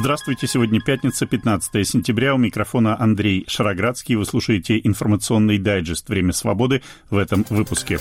Здравствуйте, сегодня пятница, 15 сентября, у микрофона Андрей Шароградский. Вы слушаете информационный дайджест «Время свободы» в этом выпуске.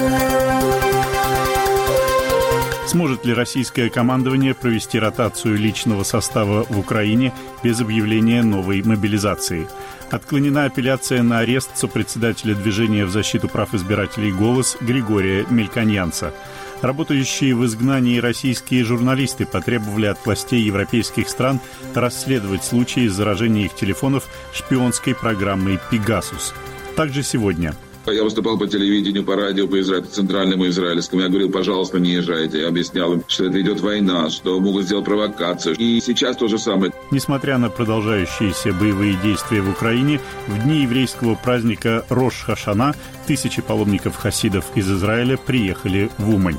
Сможет ли российское командование провести ротацию личного состава в Украине без объявления новой мобилизации? Отклонена апелляция на арест сопредседателя движения в защиту прав избирателей «Голос» Григория Мельконьянца. Работающие в изгнании российские журналисты потребовали от властей европейских стран расследовать случаи заражения их телефонов шпионской программой «Пегасус». Также сегодня. Я выступал по телевидению, по радио, по центральному израильскому. Я говорил, пожалуйста, не езжайте. Я объяснял им, что это идет война, что могут сделать провокацию. И сейчас то же самое. Несмотря на продолжающиеся боевые действия в Украине, в дни еврейского праздника Рош-Хашана тысячи паломников-хасидов из Израиля приехали в Умань.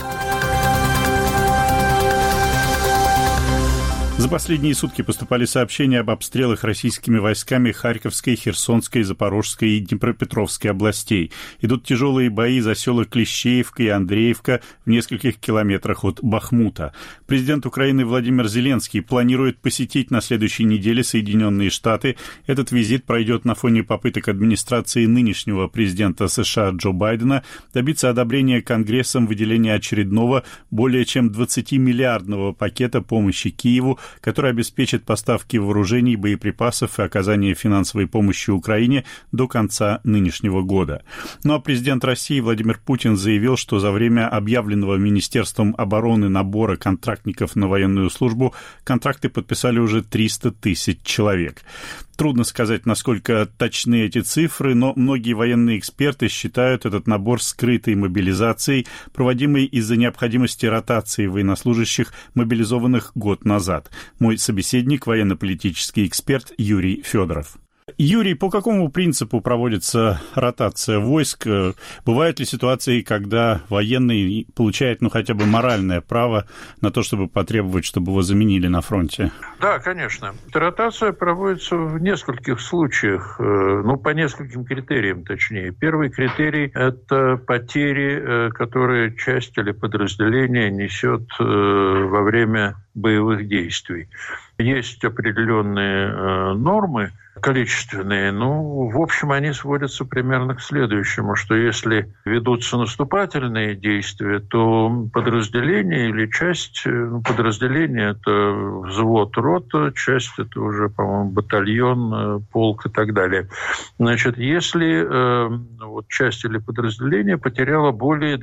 За последние сутки поступали сообщения об обстрелах российскими войсками Харьковской, Херсонской, Запорожской и Днепропетровской областей. Идут тяжелые бои за села Клещеевка и Андреевка в нескольких километрах от Бахмута. Президент Украины Владимир Зеленский планирует посетить на следующей неделе Соединенные Штаты. Этот визит пройдет на фоне попыток администрации нынешнего президента США Джо Байдена добиться одобрения Конгрессом выделения очередного более чем 20-миллиардного пакета помощи Киеву, который обеспечит поставки вооружений, боеприпасов и оказание финансовой помощи Украине до конца нынешнего года. Ну а президент России Владимир Путин заявил, что за время объявленного Министерством обороны набора контрактников на военную службу контракты подписали уже 300 тысяч человек. Трудно сказать, насколько точны эти цифры, но многие военные эксперты считают этот набор скрытой мобилизацией, проводимой из-за необходимости ротации военнослужащих, мобилизованных год назад. Мой собеседник – военно-политический эксперт Юрий Федоров. Юрий, по какому принципу проводится ротация войск? Бывают ли ситуации, когда военный получает, хотя бы моральное право на то, чтобы потребовать, чтобы его заменили на фронте? Да, конечно. Эта ротация проводится в нескольких случаях, по нескольким критериям, точнее. Первый критерий – это потери, которые часть или подразделение несет во время боевых действий. Есть определенные нормы, количественные, в общем, они сводятся примерно к следующему, что если ведутся наступательные действия, то подразделение или часть подразделения – это взвод, рота, часть – это уже, по-моему, батальон, полк и так далее. Значит, если часть или подразделение потеряла более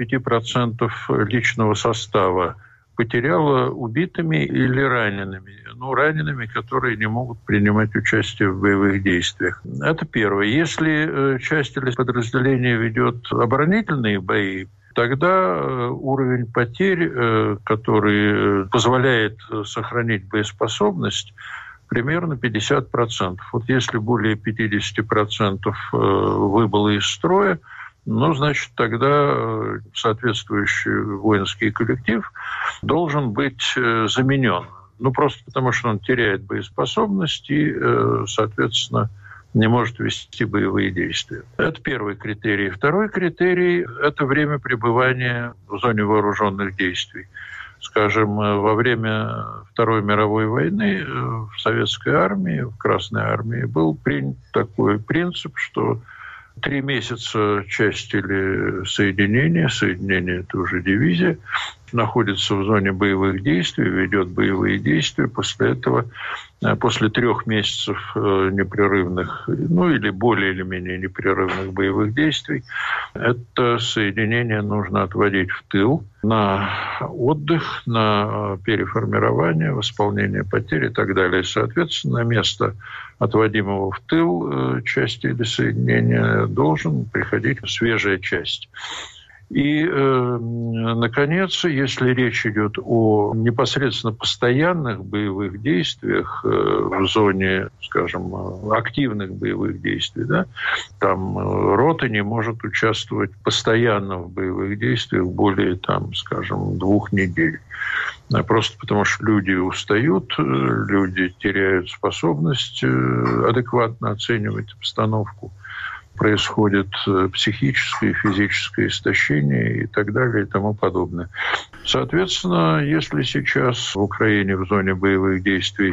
25% личного состава, потеряла убитыми или ранеными. Ранеными, которые не могут принимать участие в боевых действиях. Это первое. Если часть или подразделение ведет оборонительные бои, тогда уровень потерь, который позволяет сохранить боеспособность, примерно 50%. Если более 50% выбыло из строя, значит, тогда соответствующий воинский коллектив должен быть заменен. Просто потому, что он теряет боеспособность и, соответственно, не может вести боевые действия. Это первый критерий. Второй критерий – это время пребывания в зоне вооруженных действий. Скажем, во время Второй мировой войны в Советской армии, в Красной армии был принят такой принцип, что 3 месяца часть или соединение – это уже дивизия, находится в зоне боевых действий, ведет боевые действия. После этого, после 3 месяцев непрерывных, или более или менее непрерывных боевых действий, это соединение нужно отводить в тыл на отдых, на переформирование, восполнение потерь и так далее. Соответственно, место отводимого в тыл части или соединения должен приходить свежая часть. И, наконец, если речь идет о непосредственно постоянных боевых действиях в зоне, скажем, активных боевых действий, там рота не может участвовать постоянно в боевых действиях более, 2 недель. Просто потому, что люди устают, люди теряют способность адекватно оценивать обстановку. происходит психическое и физическое истощение и так далее и тому подобное. Соответственно, если сейчас в Украине в зоне боевых действий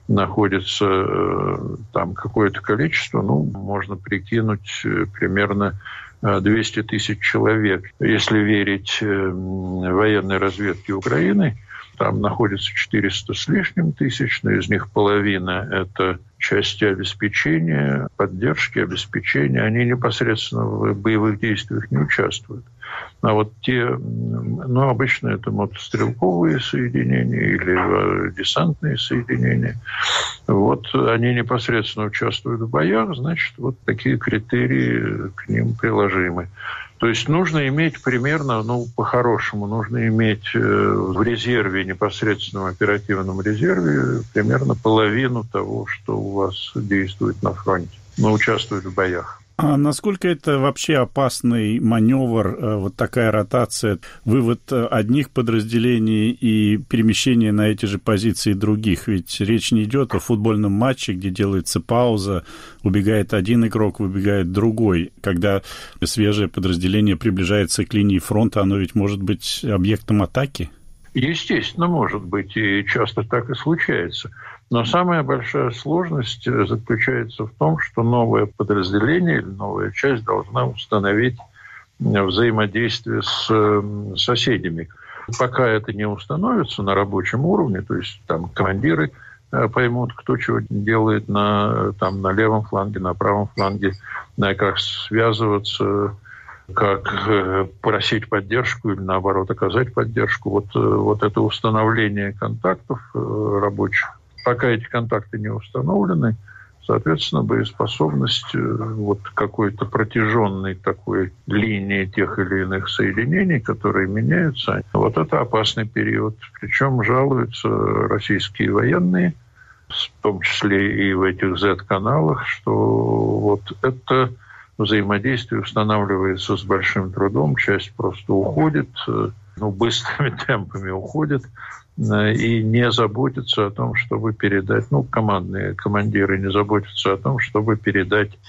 находится там какое-то количество, можно прикинуть примерно 200 тысяч человек. Если верить военной разведке Украины, там находится 400 с лишним тысяч, но из них половина – это части обеспечения, поддержки, обеспечения. Они непосредственно в боевых действиях не участвуют. А вот те, обычно это мотострелковые соединения или десантные соединения, они непосредственно участвуют в боях, значит, такие критерии к ним приложимы. То есть нужно иметь примерно, по-хорошему, нужно иметь в резерве, непосредственном оперативном резерве, примерно половину того, что у вас действует на фронте, но участвует в боях. А насколько это вообще опасный маневр, такая ротация, вывод одних подразделений и перемещение на эти же позиции других? Ведь речь не идет о футбольном матче, где делается пауза, убегает один игрок, выбегает другой. Когда свежее подразделение приближается к линии фронта, оно ведь может быть объектом атаки? Естественно, может быть, и часто так и случается. Но самая большая сложность заключается в том, что новое подразделение или новая часть должна установить взаимодействие с соседями. Пока это не установится на рабочем уровне, то есть там командиры поймут, кто чего делает на левом фланге, на правом фланге, как связываться, как просить поддержку или, наоборот, оказать поддержку. Это установление контактов рабочих. Пока эти контакты не установлены, соответственно, боеспособность какой-то протяженной такой линии тех или иных соединений, которые меняются, это опасный период. Причем жалуются российские военные, в том числе и в этих Z-каналах, что это взаимодействие устанавливается с большим трудом, часть просто уходит, быстрыми темпами уходит, и не заботятся о том, чтобы передать, командиры не заботятся о том, чтобы передать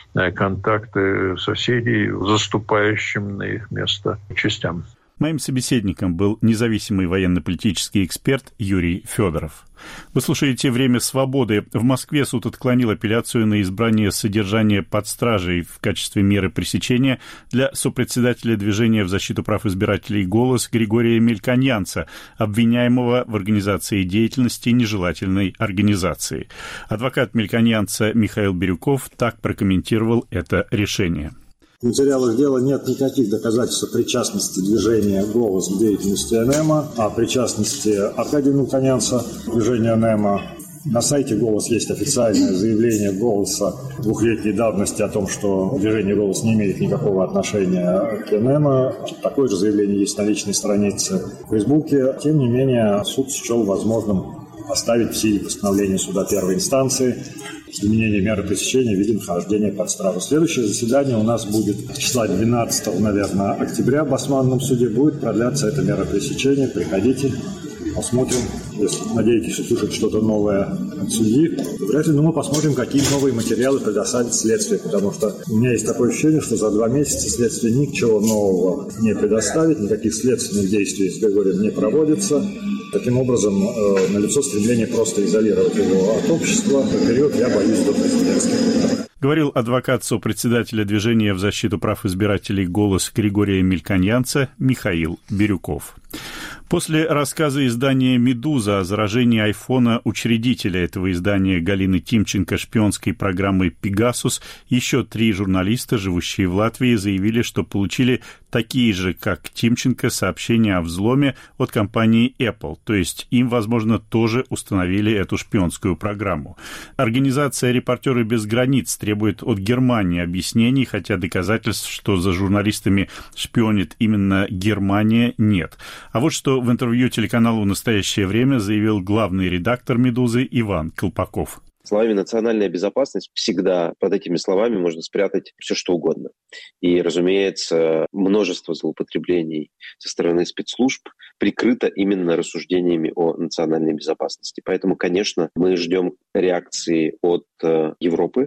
контакты соседей, заступающим на их место частям. Моим собеседником был независимый военно-политический эксперт Юрий Федоров. Вы слушаете «Время свободы». В Москве суд отклонил апелляцию на избрание содержания под стражей в качестве меры пресечения для сопредседателя движения в защиту прав избирателей «Голос» Григория Мельконьянца, обвиняемого в организации деятельности нежелательной организации. Адвокат Мельконьянца Михаил Бирюков так прокомментировал это решение. В материалах дела нет никаких доказательств причастности движения «Голос» к деятельности НЭМа, о причастности Аркадия Мельконьянца к движению НЭМа. На сайте «Голос» есть официальное заявление «Голоса» двухлетней давности о том, что движение «Голос» не имеет никакого отношения к НЭМа. Такое же заявление есть на личной странице в Фейсбуке. Тем не менее, суд счел возможным оставить в силе постановление суда первой инстанции с применением меры пресечения в виде нахождения под стражу. Следующее заседание у нас будет числа 12, октября в Басманном суде. Будет продляться эта мера пресечения. Приходите, посмотрим. Если надеетесь услышать что-то новое от судьи, то вряд ли, но мы посмотрим, какие новые материалы предоставит следствие, потому что у меня есть такое ощущение, что за 2 месяца следствие ничего нового не предоставит, никаких следственных действий с Григорием не проводится. Таким образом, налицо стремление просто изолировать его от общества. В период, я боюсь, до президентских. Говорил адвокат сопредседателя движения в защиту прав избирателей «Голос» Григория Мельконьянца Михаил Бирюков. После рассказа издания «Медуза» о заражении айфона учредителя этого издания Галины Тимченко шпионской программой «Пегасус», еще 3 журналиста, живущие в Латвии, заявили, что получили такие же, как Тимченко, сообщения о взломе от компании Apple. То есть им, возможно, тоже установили эту шпионскую программу. Организация «Репортеры без границ» требует от Германии объяснений, хотя доказательств, что за журналистами шпионит именно Германия, нет. А вот что в интервью телеканалу «Настоящее время» заявил главный редактор «Медузы» Иван Колпаков. Словами «национальная безопасность» всегда под этими словами можно спрятать все, что угодно. И, разумеется, множество злоупотреблений со стороны спецслужб прикрыто именно рассуждениями о национальной безопасности. Поэтому, конечно, мы ждем реакции от Европы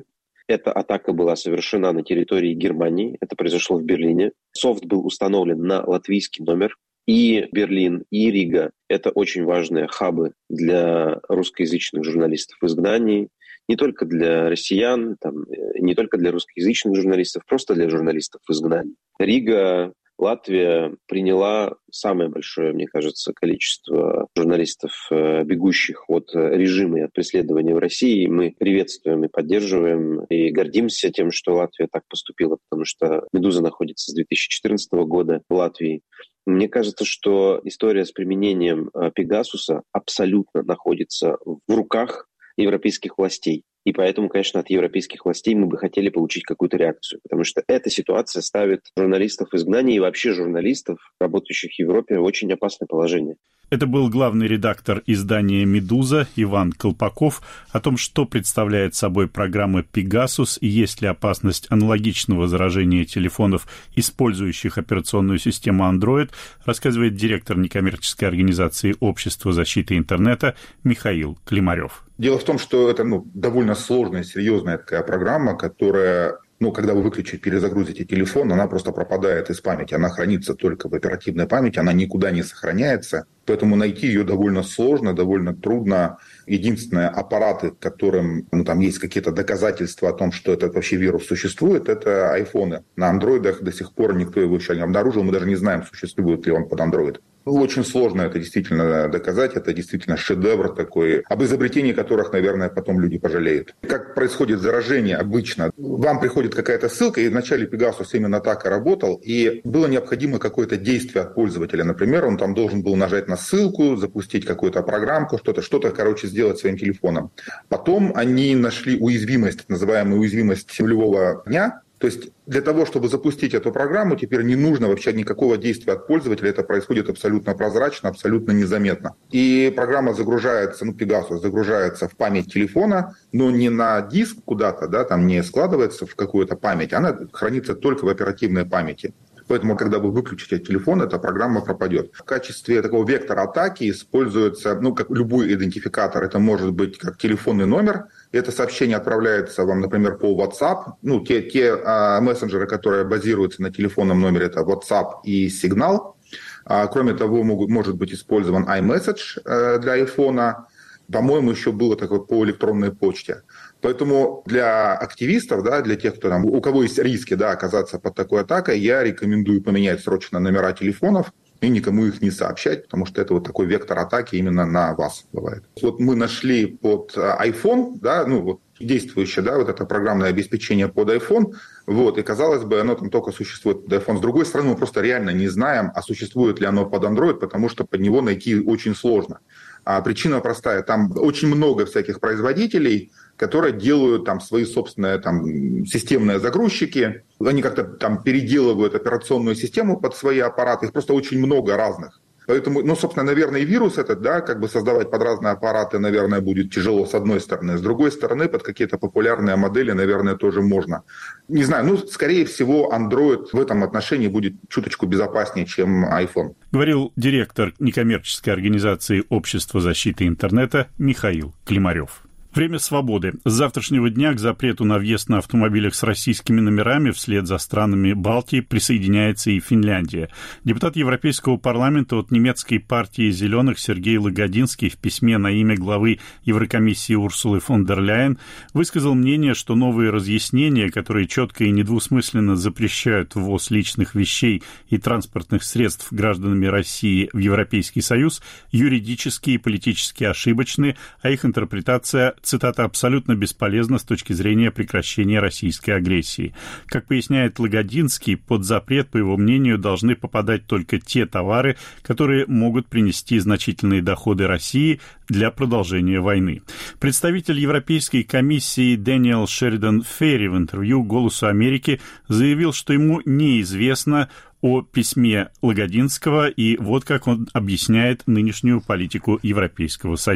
Эта атака была совершена на территории Германии. Это произошло в Берлине. Софт был установлен на латвийский номер. И Берлин, и Рига – это очень важные хабы для русскоязычных журналистов в изгнании. Не только для россиян, не только для русскоязычных журналистов, просто для журналистов в изгнании. Рига, Латвия приняла самое большое, мне кажется, количество журналистов, бегущих от режима и от преследования в России. Мы приветствуем и поддерживаем, и гордимся тем, что Латвия так поступила, потому что «Медуза» находится с 2014 года в Латвии. Мне кажется, что история с применением Пегасуса абсолютно находится в руках европейских властей. И поэтому, конечно, от европейских властей мы бы хотели получить какую-то реакцию, потому что эта ситуация ставит журналистов в изгнании и вообще журналистов, работающих в Европе, в очень опасное положение. Это был главный редактор издания «Медуза» Иван Колпаков. О том, что представляет собой программа «Пегасус» и есть ли опасность аналогичного заражения телефонов, использующих операционную систему Android, рассказывает директор некоммерческой организации «Общество защиты интернета» Михаил Климарев. Дело в том, что это довольно сложная, серьезная такая программа, которая... когда вы выключите, перезагрузите телефон, она просто пропадает из памяти. Она хранится только в оперативной памяти, она никуда не сохраняется. Поэтому найти ее довольно сложно, довольно трудно. Единственное, аппараты, которым там есть какие-то доказательства о том, что этот вообще вирус существует, это айфоны. На андроидах до сих пор никто его еще не обнаружил. Мы даже не знаем, существует ли он под андроид. Очень сложно это действительно доказать. Это действительно шедевр такой, об изобретении которых, наверное, потом люди пожалеют. Как происходит заражение обычно? Вам приходит какая-то ссылка, и вначале Пегасус именно так и работал, и было необходимо какое-то действие от пользователя. Например, он там должен был нажать на ссылку, запустить какую-то программку, что-то, сделать своим телефоном. Потом они нашли уязвимость, так называемую уязвимость нулевого дня. То есть для того, чтобы запустить эту программу, теперь не нужно вообще никакого действия от пользователя. Это происходит абсолютно прозрачно, абсолютно незаметно. И программа загружается, Пегасус загружается в память телефона, но не на диск куда-то, там не складывается в какую-то память, она хранится только в оперативной памяти. Поэтому, когда вы выключите телефон, эта программа пропадет. В качестве такого вектора атаки используется, как любой идентификатор, это может быть как телефонный номер. Это сообщение отправляется вам, например, по WhatsApp. Те мессенджеры, которые базируются на телефонном номере, это WhatsApp и Signal. Кроме того, может быть использован iMessage для iPhone. По-моему, еще было такое по электронной почте. Поэтому для активистов, для тех, у кого есть риски оказаться под такой атакой, я рекомендую поменять срочно номера телефонов и никому их не сообщать, потому что это такой вектор атаки именно на вас бывает. Мы нашли под iPhone, действующее, это программное обеспечение под iPhone, и, казалось бы, оно там только существует под iPhone. С другой стороны, мы просто реально не знаем, а существует ли оно под Android, потому что под него найти очень сложно. А причина простая, там очень много всяких производителей, которые делают свои собственные системные загрузчики, они как-то переделывают операционную систему под свои аппараты, их просто очень много разных. Поэтому, собственно, наверное, и вирус этот, создавать под разные аппараты, наверное, будет тяжело с одной стороны. С другой стороны, под какие-то популярные модели, наверное, тоже можно. Не знаю, скорее всего, Android в этом отношении будет чуточку безопаснее, чем iPhone. Говорил директор некоммерческой организации «Общество защиты интернета» Михаил Климарев. Время свободы. С завтрашнего дня к запрету на въезд на автомобилях с российскими номерами вслед за странами Балтии присоединяется и Финляндия. Депутат Европейского парламента от немецкой партии «Зеленых» Сергей Лагодинский в письме на имя главы Еврокомиссии Урсулы фон дер Ляйен высказал мнение, что новые разъяснения, которые четко и недвусмысленно запрещают ввоз личных вещей и транспортных средств гражданами России в Европейский Союз, юридически и политически ошибочны, а их интерпретация, цитата, абсолютно бесполезна с точки зрения прекращения российской агрессии. Как поясняет Лагодинский, под запрет, по его мнению, должны попадать только те товары, которые могут принести значительные доходы России для продолжения войны. Представитель Европейской комиссии Дэниел Шеридан Ферри в интервью «Голосу Америки» заявил, что ему неизвестно о письме Лагодинского, и вот как он объясняет нынешнюю политику Европейского Союза.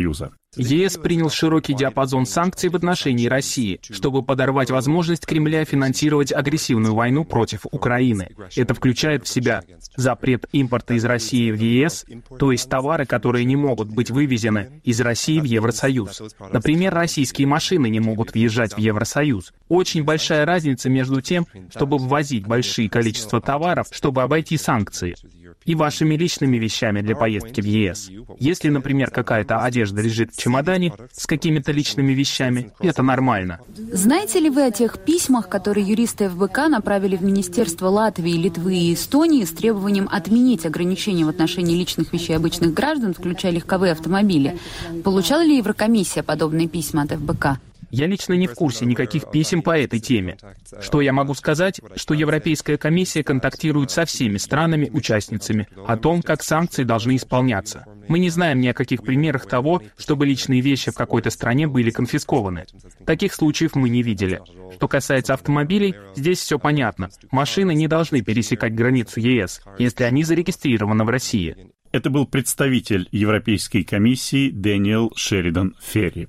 ЕС принял широкий диапазон санкций в отношении России, чтобы подорвать возможность Кремля финансировать агрессивную войну против Украины. Это включает в себя запрет импорта из России в ЕС, то есть товары, которые не могут быть вывезены из России в Евросоюз. Например, российские машины не могут въезжать в Евросоюз. Очень большая разница между тем, чтобы ввозить большие количества товаров, чтобы обойти санкции, и вашими личными вещами для поездки в ЕС. Если, например, какая-то одежда лежит в чемодане с какими-то личными вещами, это нормально. Знаете ли вы о тех письмах, которые юристы ФБК направили в Министерство Латвии, Литвы и Эстонии с требованием отменить ограничения в отношении личных вещей обычных граждан, включая легковые автомобили? Получала ли Еврокомиссия подобные письма от ФБК? Я лично не в курсе никаких писем по этой теме. Что я могу сказать, что Европейская комиссия контактирует со всеми странами-участницами о том, как санкции должны исполняться. Мы не знаем ни о каких примерах того, чтобы личные вещи в какой-то стране были конфискованы. Таких случаев мы не видели. Что касается автомобилей, здесь все понятно. Машины не должны пересекать границу ЕС, если они зарегистрированы в России. Это был представитель Европейской комиссии Дэниел Шеридан Ферри.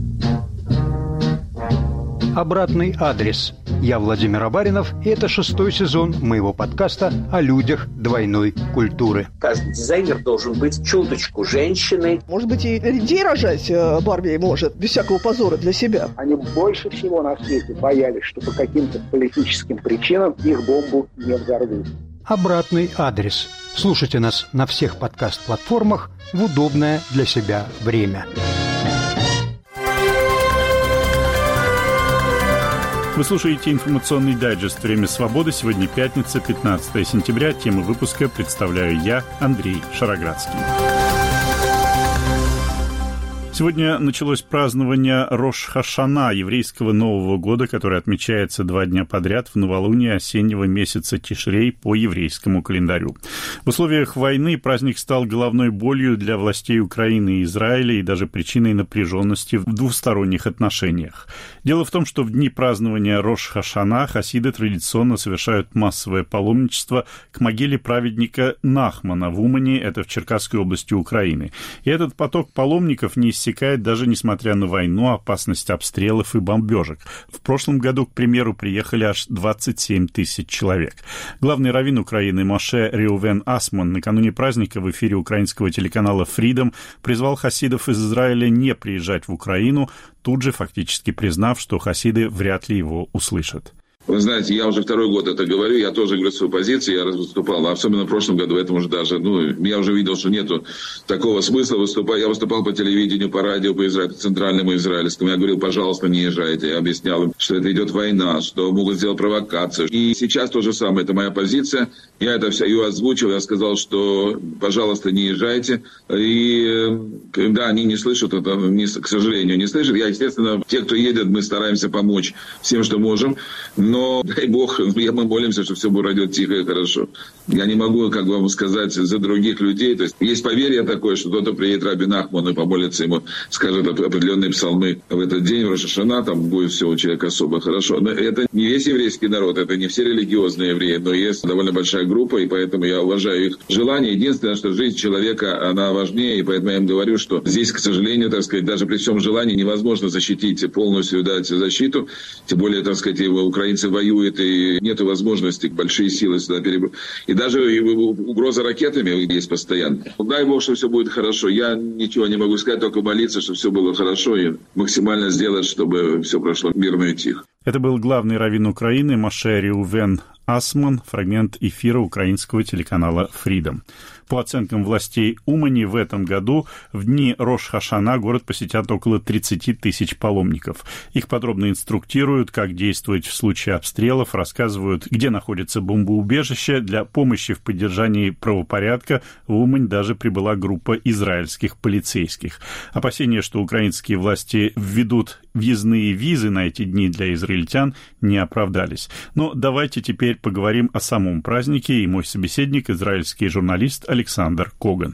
Обратный адрес. Я Владимир Абаринов, и это 6-й сезон моего подкаста о людях двойной культуры. Каждый дизайнер должен быть чуточку женщиной. Может быть, и людей рожать Барби может, без всякого позора для себя. Они больше всего на свете боялись, что по каким-то политическим причинам их бомбу не взорвут. Обратный адрес. Слушайте нас на всех подкаст-платформах в удобное для себя время. Вы слушаете информационный дайджест «Время свободы». Сегодня пятница, 15 сентября. Тему выпуска представляю я, Андрей Шароградский. Сегодня началось празднование Рош-ха-Шана, еврейского Нового года, который отмечается 2 дня подряд в новолуние осеннего месяца Тишрей по еврейскому календарю. В условиях войны праздник стал головной болью для властей Украины и Израиля и даже причиной напряженности в двусторонних отношениях. Дело в том, что в дни празднования Рош-ха-Шана хасиды традиционно совершают массовое паломничество к могиле праведника Нахмана в Умане, это в Черкасской области Украины. И этот поток паломников не иссякает даже несмотря на войну, опасность обстрелов и бомбежек. В прошлом году, к примеру, приехали аж 27 тысяч человек. Главный раввин Украины Моше Реувен Асман накануне праздника в эфире украинского телеканала Freedom призвал хасидов из Израиля не приезжать в Украину, тут же фактически признав, что хасиды вряд ли его услышат. Вы знаете, я уже 2-й год это говорю, я тоже говорю свою позицию, я выступал, особенно в прошлом году, в этом уже даже, я уже видел, что нету такого смысла выступать. Я выступал по телевидению, по радио, по центральному израильскому. Я говорил, пожалуйста, не езжайте. Я объяснял им, что это идет война, что могут сделать провокацию. И сейчас то же самое, это моя позиция. Я это все ее озвучил, я сказал, что, пожалуйста, не езжайте. И когда они не слышат, это, к сожалению, не слышат. Я, естественно, те, кто едет, мы стараемся помочь всем, что можем. Но, дай Бог, мы молимся, что все пройдет тихо и хорошо. Я не могу, как вам сказать, за других людей. То есть поверье такое, что кто-то приедет Раби Нахману и помолится ему, скажет определенные псалмы в этот день, в Рош-ха-Шана, там будет все у человека особо хорошо. Но это не весь еврейский народ, это не все религиозные евреи, но есть довольно большая группа, и поэтому я уважаю их желание. Единственное, что жизнь человека, она важнее, и поэтому я им говорю, что здесь, к сожалению, так сказать, даже при всем желании невозможно защитить, полностью дать защиту. Тем более, так сказать, украинцы воюют, и нет возможности большие силы сюда перебрать. И даже угроза ракетами есть постоянно. Дай Бог, что все будет хорошо. Я ничего не могу сказать, только молиться, чтобы все было хорошо и максимально сделать, чтобы все прошло мирно и тихо. Это был главный раввин Украины Моше Реувен Асман, фрагмент эфира украинского телеканала Freedom. По оценкам властей Умани, в этом году в дни Рош-ха-Шана город посетят около 30 тысяч паломников. Их подробно инструктируют, как действовать в случае обстрелов, рассказывают, где находится бомбоубежище. Для помощи в поддержании правопорядка в Умань даже прибыла группа израильских полицейских. Опасения, что украинские власти введут въездные визы на эти дни для израильтян, не оправдались. Но давайте теперь поговорим о самом празднике, и мой собеседник, израильский журналист Александр Коган.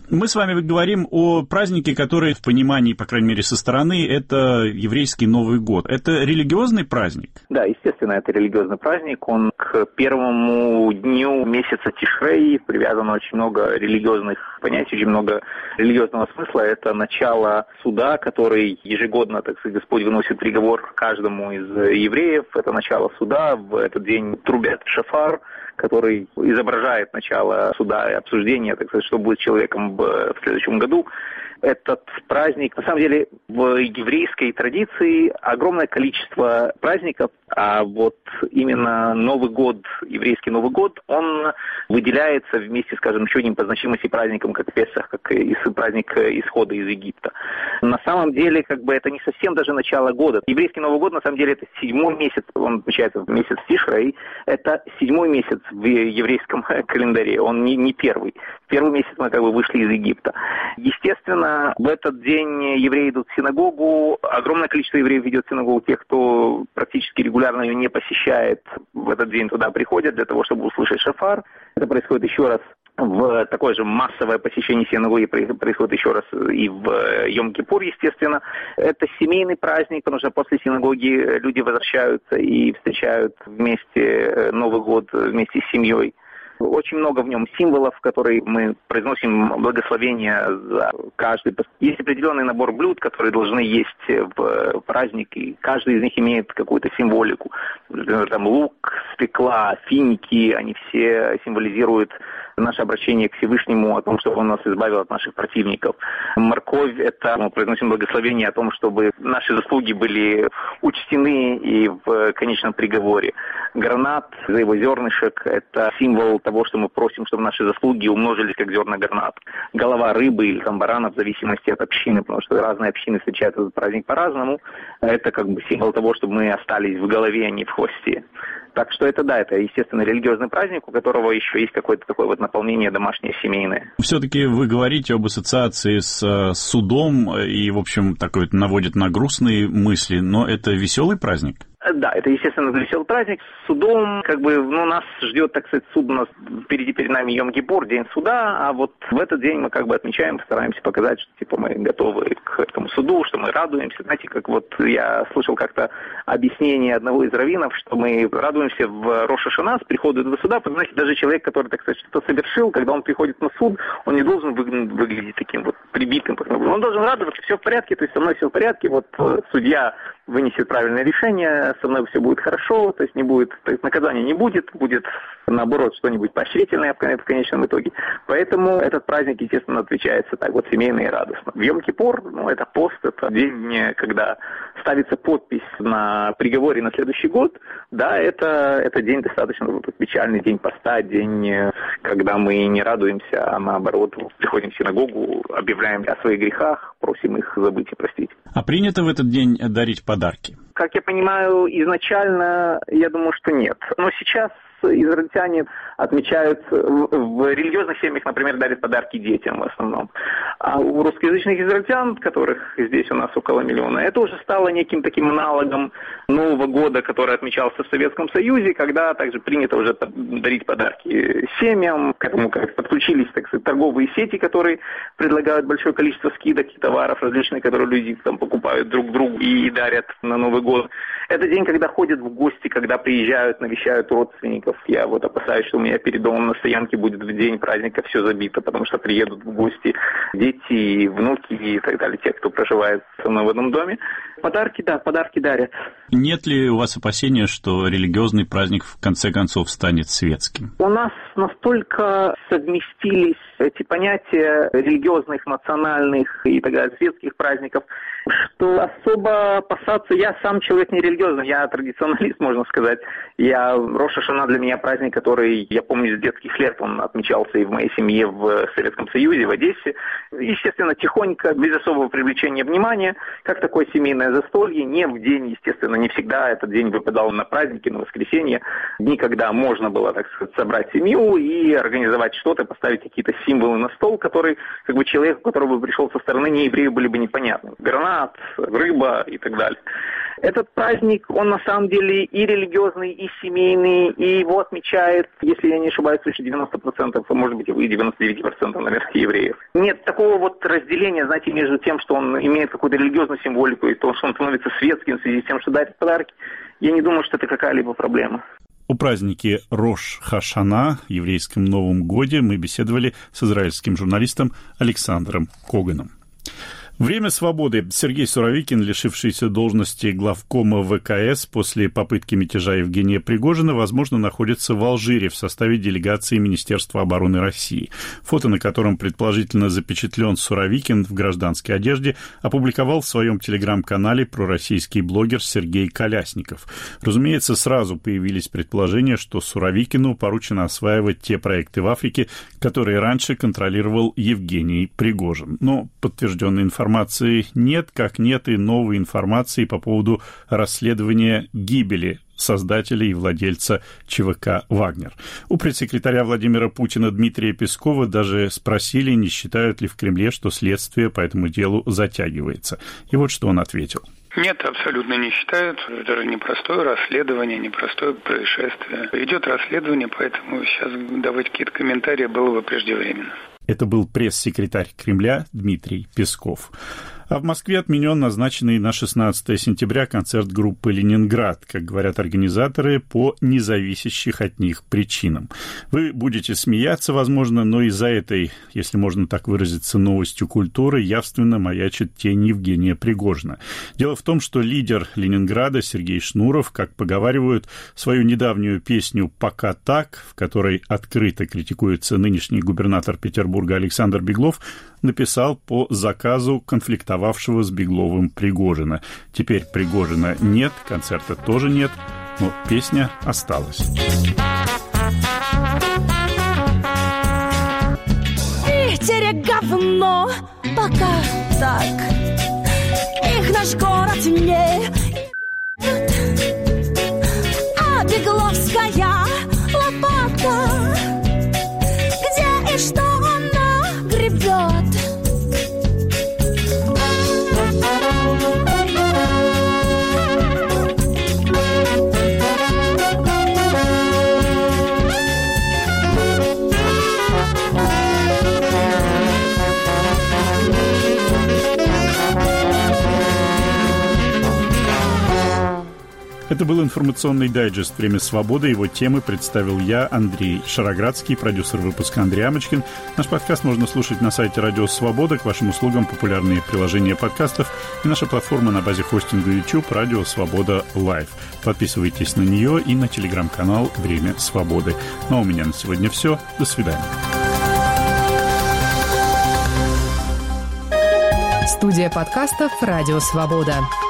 Мы с вами говорим о празднике, который в понимании, по крайней мере, со стороны, это еврейский Новый год. Это религиозный праздник? Да, естественно, это религиозный праздник. Он к первому дню месяца Тишрей привязано очень много религиозных понятий, очень много религиозного смысла. Это начало суда, который ежегодно, так сказать, Господь выносит приговор каждому из евреев. Это начало суда. В этот день трубят шафар, который изображает начало суда и обсуждения, так сказать, что будет с человеком в следующем году. Этот праздник, на самом деле, в еврейской традиции огромное количество праздников, а вот именно Новый год, еврейский Новый год, он выделяется вместе, скажем, еще одним по значимости праздником, как Песах, как праздник исхода из Египта. На самом деле, это не совсем даже начало года. Еврейский Новый год, на самом деле, это 7-й месяц, он отмечается в месяц Тишрей, это 7-й месяц в еврейском календаре, он не первый. В первый месяц мы вышли из Египта. Естественно, в этот день евреи идут в синагогу, огромное количество евреев идет в синагогу, тех, кто практически регулярно ее не посещает, в этот день туда приходят для того, чтобы услышать шафар. Это происходит еще раз в такое же массовое посещение синагоги происходит еще раз и в Йом-Кипур, естественно. Это семейный праздник, потому что после синагоги люди возвращаются и встречают вместе Новый год вместе с семьей. Очень много в нем символов, которые мы произносим благословения за каждый. Есть определенный набор блюд, которые должны есть в праздник, и каждый из них имеет какую-то символику. Например, там лук, свекла, финики, они все символизируют наше обращение к Всевышнему о том, чтобы Он нас избавил от наших противников. Морковь – это мы произносим благословение о том, чтобы наши заслуги были учтены и в конечном приговоре. Гранат, за его зернышек – это символ того, что мы просим, чтобы наши заслуги умножились, как зерна гранат. Голова рыбы или барана, в зависимости от общины, потому что разные общины встречают этот праздник по-разному. Это символ того, чтобы мы остались в голове, а не в хвосте. Так что это, естественно, религиозный праздник, у которого еще есть какое-то такое наполнение домашнее, семейное. Все-таки вы говорите об ассоциации с судом и, в общем, такой наводит на грустные мысли, но это веселый праздник? Да, это, естественно, веселый праздник. С судом, нас ждет, так сказать, суд, у нас впереди перед нами Йом-Кипур, день суда, а вот в этот день мы отмечаем, стараемся показать, что, мы готовы к этому суду, что мы радуемся. Знаете, я слышал как-то объяснение одного из раввинов, что мы радуемся в Рош ха-Шана с приходу этого суда, потому что даже человек, который, так сказать, что-то совершил, когда он приходит на суд, он не должен выглядеть таким прибитым. Он должен радоваться, все в порядке, то есть со мной все в порядке, судья вынесет правильное решение, со мной все будет хорошо, то есть не будет, наказания не будет, наоборот что-нибудь поощрительное в конечном итоге. Поэтому этот праздник, естественно, отвечается семейно и радостно. В Йом-Кипур, это пост, это день, когда ставится подпись на приговоре на следующий год. Да, это день достаточно печальный, день поста, день, когда мы не радуемся, а наоборот приходим в синагогу, объявляем о своих грехах, просим их забыть и простить. А принято в этот день дарить подарки? Как я понимаю, изначально, я думаю, что нет. Но сейчас израильтяне отмечают, в религиозных семьях, например, дарят подарки детям в основном. А у русскоязычных израильтян, которых здесь у нас около миллиона, это уже стало неким таким аналогом Нового года, который отмечался в Советском Союзе, когда также принято уже дарить подарки семьям. К этому подключились, так сказать, торговые сети, которые предлагают большое количество скидок и товаров различных, которые люди покупают друг другу и дарят на Новый год. Это день, когда ходят в гости, когда приезжают, навещают родственников. Я опасаюсь, что у меня перед домом на стоянке будет в день праздника все забито, потому что приедут в гости дети, внуки и так далее, те, кто проживает со мной в одном доме. Подарки дарят. Нет ли у вас опасения, что религиозный праздник в конце концов станет светским? У нас настолько совместились эти понятия религиозных, национальных и так далее, светских праздников, что особо опасаться... Я сам человек не религиозный, я традиционалист, можно сказать. Рош ха-Шана для меня праздник, который, я помню, с детских лет он отмечался и в моей семье в Советском Союзе, в Одессе. Естественно, тихонько, без особого привлечения внимания, как такое семейное застолье, не в день, естественно, не всегда этот день выпадал на праздники, на воскресенье, дни, когда можно было, так сказать, собрать семью и организовать что-то, поставить какие-то символы на стол, которые, человеку, который бы пришел со стороны нееврея, были бы непонятны. Гранат, рыба и так далее. Этот праздник, он на самом деле и религиозный, и семейный, и его отмечает, если я не ошибаюсь, свыше 90%, а может быть и 99%, наверное, евреев. Нет такого вот разделения, знаете, между тем, что он имеет какую-то религиозную символику, и то, что он становится светским в связи с тем, что дарит подарки. Я не думаю, что это какая-либо проблема. О празднике Рош Хашана, еврейском Новом Годе, мы беседовали с израильским журналистом Александром Коганом. Время свободы. Сергей Суровикин, лишившийся должности главкома ВКС после попытки мятежа Евгения Пригожина, возможно, находится в Алжире в составе делегации Министерства обороны России. Фото, на котором предположительно запечатлен Суровикин в гражданской одежде, опубликовал в своем телеграм-канале пророссийский блогер Сергей Колясников. Разумеется, сразу появились предположения, что Суровикину поручено осваивать те проекты в Африке, которые раньше контролировал Евгений Пригожин. Но подтвержденной информации нет, как нет и новой информации по поводу расследования гибели создателя и владельца ЧВК «Вагнер». У пресс-секретаря Владимира Путина Дмитрия Пескова даже спросили, не считают ли в Кремле, что следствие по этому делу затягивается. И вот что он ответил. Нет, абсолютно не считают. Это же непростое расследование, непростое происшествие. Идет расследование, поэтому сейчас давать какие-то комментарии было бы преждевременно. Это был пресс-секретарь Кремля Дмитрий Песков. А в Москве отменен назначенный на 16 сентября концерт группы «Ленинград», как говорят организаторы, по независящих от них причинам. Вы будете смеяться, возможно, но из-за этой, если можно так выразиться, новостью культуры явственно маячит тень Евгения Пригожина. Дело в том, что лидер «Ленинграда» Сергей Шнуров, как поговаривают, свою недавнюю песню «Пока так», в которой открыто критикуется нынешний губернатор Петербурга Александр Беглов, написал по заказу конфликтовавшего с Бегловым Пригожина. Теперь Пригожина нет, концерта тоже нет, но песня осталась. Питере говно, пока так. Их наш город не а Бегловская лопата. Где и что она гребет? Это был информационный дайджест «Время свободы». Его темы представил я, Андрей Шароградский, продюсер выпуска Андрей Амочкин. Наш подкаст можно слушать на сайте «Радио Свобода». К вашим услугам популярные приложения подкастов и наша платформа на базе хостинга YouTube «Радио Свобода Лайв». Подписывайтесь на нее и на телеграм-канал «Время свободы». Ну а у меня на сегодня все. До свидания. Студия подкастов «Радио Свобода».